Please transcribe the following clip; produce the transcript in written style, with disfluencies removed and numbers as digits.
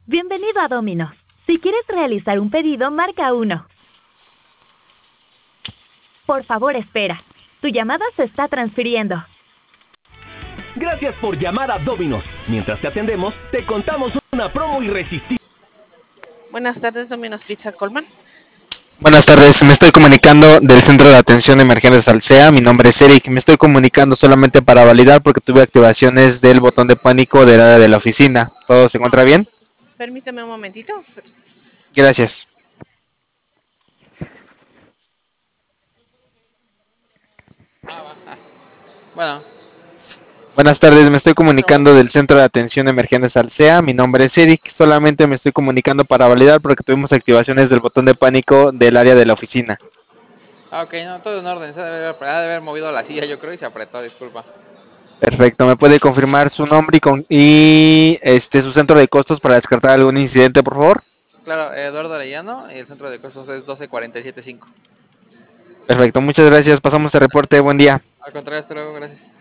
Bienvenido a Domino's. Si quieres realizar un pedido, marca 1. Por favor, espera. Tu llamada se está transfiriendo. Gracias por llamar a Domino's. Mientras te atendemos, te contamos una promo irresistible. Buenas tardes, Domino's Pizza Colman. Buenas tardes, me estoy comunicando del Centro de Atención de Emergencias Alsea. Mi nombre es Eric. Me estoy comunicando solamente para validar porque tuve activaciones del botón de pánico del área de la oficina. ¿Todo se encuentra bien? Permítame un momentito. Gracias. Bueno, Buenas tardes, me estoy comunicando del Centro de Atención de Emergencias Alsea. Mi nombre es Eric. Solamente me estoy comunicando para validar porque tuvimos activaciones del botón de pánico del área de la oficina. ok, no, todo en orden. Se ha de haber movido la silla, yo creo, y se apretó, disculpa. Perfecto, ¿me puede confirmar su nombre y su centro de costos para descartar algún incidente, por favor? Claro, Eduardo Arellano y el centro de costos es 12475. Perfecto, muchas gracias. Pasamos el reporte. Buen día. Al contrario, hasta luego, gracias.